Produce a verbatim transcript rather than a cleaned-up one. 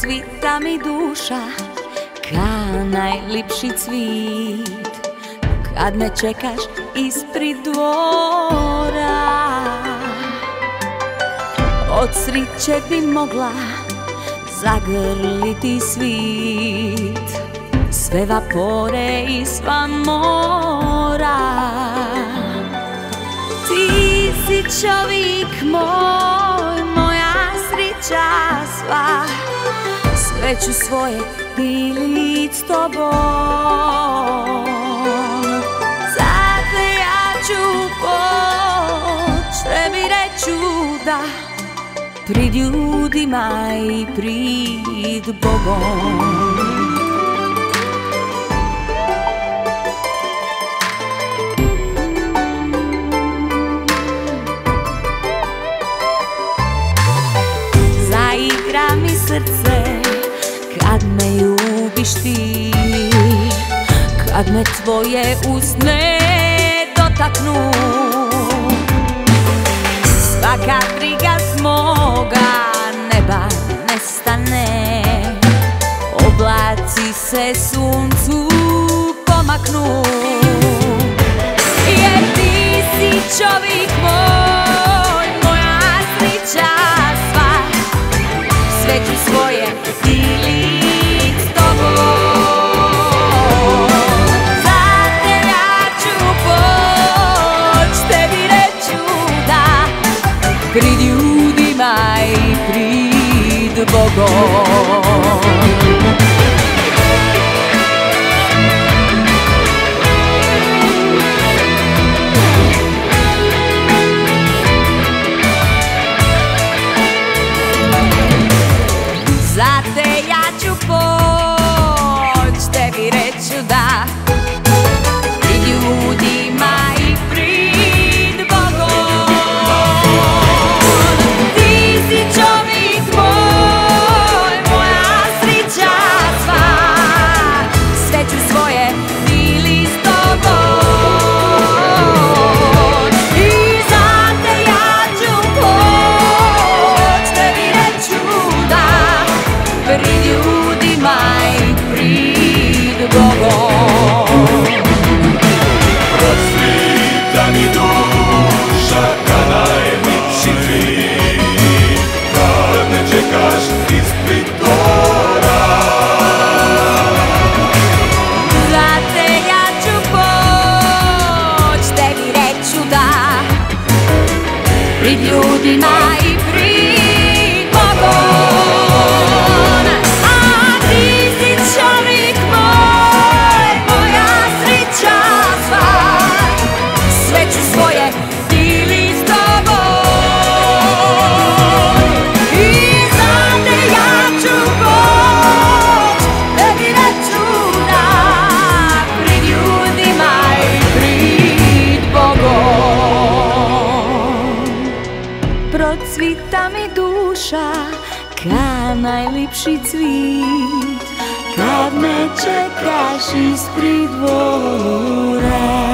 Procvita mi duša ka najlipši cvit kad me čekaš ispred dvora. Od sriće bi mogla zagrliti svit, sve vapore i sva mora. Ti si čovjek moj, moja srića sva, sve ću svoje dilit s tobom. Zato ja ću poć tebi reću da, pred ljudima i pred Bogom. Zaigra mi srce kad me ljubiš ti, kad me tvoje usne dotaknu. Svaka briga s moga neba nestane, oblaci se suncu pomaknu. Jer ti si čovjek moj, moja srića sva, sve ću svoje dilit s tobom. Za te ja ću poć tebi reću da, pred ljudima i pred Bogom. Za te ja ću poć tebi reću da, pred ljudima i pred Bogom. Ti si čovjek moj, moja srića sva, sve ću svoje dilit s tobom. I za te ja ću poć tebi reću da, pred ljudima i pred Bogom. Procvita mi duša ka najlipši cvit, kad me čekaš ispred dvora. Za te ja ću poć tebi reću da, pred ljudima i pred Bogom. A ti si čovjek moj, moja srića sva, sve ću svoje dilit s tobom. I za te ja ću poć tebi reću da, pred ljudima i pred Bogom. Procvita mi duša ka najlipši cvit, kad me čekaš ispred dvora.